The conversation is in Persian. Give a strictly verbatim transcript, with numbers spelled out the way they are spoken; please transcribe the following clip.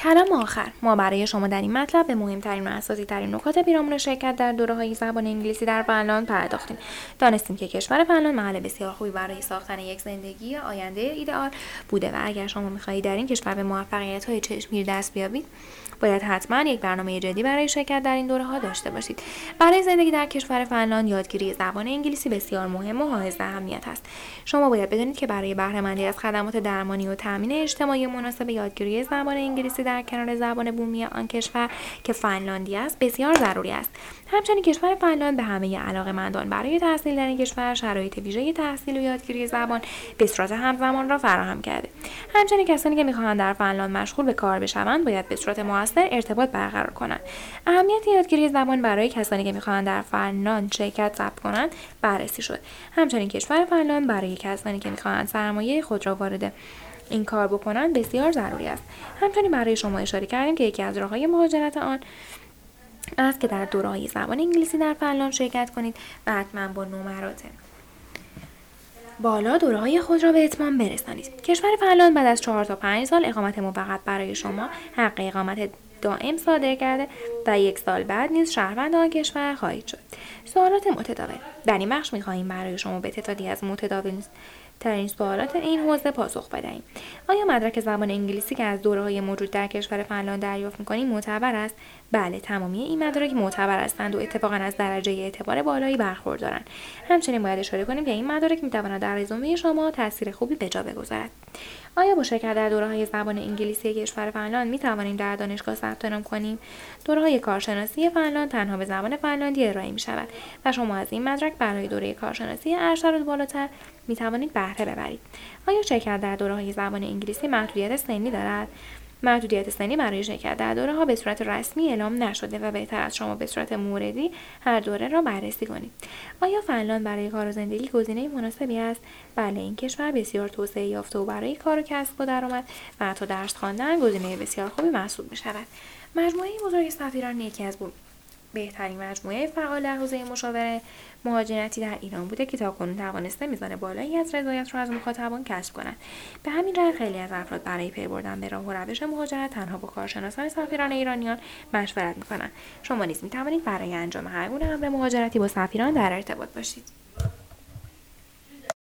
کلام آخر. ما برای شما در این مطلب به مهمترین و اساسی ترین نکات پیرامون شرکت در دوره‌های زبان انگلیسی در فنلاند پرداختیم. دانستیم که کشور فنلاند محل بسیار خوبی برای ساختن یک زندگی آینده ایدئال بوده و اگر شما می‌خواهید در این کشور به موفقیت‌های چشمگیر دست بیابید، باید حتما یک برنامه جدی برای شرکت در این دوره‌ها داشته باشید. برای زندگی در کشور فنلاند یادگیری زبان انگلیسی بسیار مهم و حائز اهمیت است. شما باید بدانید که برای بهره‌مندی از خدمات درمانی و تامین اجتماعی مناسب یادگیری زبان انگلیسی در کنار زبان بومی آن کشور که فنلاندی است بسیار ضروری است. همچنین کشور فنلاند به همه علاقه‌مندان برای تحصیل در این کشور شرایط ویژه تحصیل و یادگیری زبان به صورت همزمان را فراهم کرده. همچنین کسانی که می‌خواهند در فنلاند مشغول به کار بشوند باید به صورت مؤثر ارتباط برقرار کنند. اهمیت یادگیری زبان برای کسانی که می‌خواهند در فنلاند شرکت ثبت کنند بررسی شد. همچنین کشور فنلاند برای کسانی که می‌خواهند سرمایه خود را وارد این کار بکنند بسیار ضروری است. همچنین برای شما اشاره کردیم که یکی از راه‌های مهاجرت آن است که در دوره‌های زبان انگلیسی در فنلاند شرکت کنید و حتما با نمرات بالا دوره‌های خود را به اتمام برسانید. کشور فنلاند بعد از چهار تا پنج سال اقامت موقت برای شما حق اقامت دائم صادر کرده و یک سال بعد نیز شهروند آن کشور خواهید شد. سوالات متداول. در این بخش می‌خواهیم برای شما به تعدادی از متداول ترین سوالات این حوزه پاسخ بدهیم. آیا مدرک زبان انگلیسی که از دوره‌های موجود در کشور فنلاند دریافت می‌کنید معتبر است؟ بله، تمامی این مدارک معتبر هستند و اتفاقاً از درجه اعتبار بالایی برخوردارند. همچنین باید اشاره کنیم که این مدارک می‌تواند در رزومه شما تاثیر خوبی به جا بگذارد. آیا با شرکت در دوره‌های زبان انگلیسی کشور فنلاند می‌توانیم در دانشگاه ثبت نام کنیم؟ دوره‌های کارشناسی فنلاند تنها به زبان فنلاندی ارائه می‌شود و شما از این مدرک برای دوره کارشناسی ارشد و بالاتر می‌توانید بهره ببرید. آیا شرکت در دوره‌های زبان انگلیسی محدودیت سنی دارد؟ محدودیت سنی برای شرکت در دوره‌ها به صورت رسمی اعلام نشده و بهتر از شما به صورت موردی هر دوره را بررسی کنید. آیا فنلاند برای کار و زندگی گزینه مناسبی است؟ بله، این کشور بسیار توسعه یافته و برای کار و کسب و درآمد و حتی درس خواندن گزینه بسیار خوبی محسوب می‌شود. مجموعه بزرگ سفیران یکی از بود بهترین مجموعه فعال در حوزه مشاوره مهاجرتی در ایران بوده که تاکنون توانسته میزان بالایی از رضایت را از مخاطبان کسب کنند. به همین جهت خیلی از افراد برای پی بردن به راه و روش مهاجرت تنها با کارشناسان سفیران ایرانیان مشورت می‌کنند. شما نیز می‌توانید برای انجام هر گونه امر مهاجرتی با سفیران در ارتباط باشید.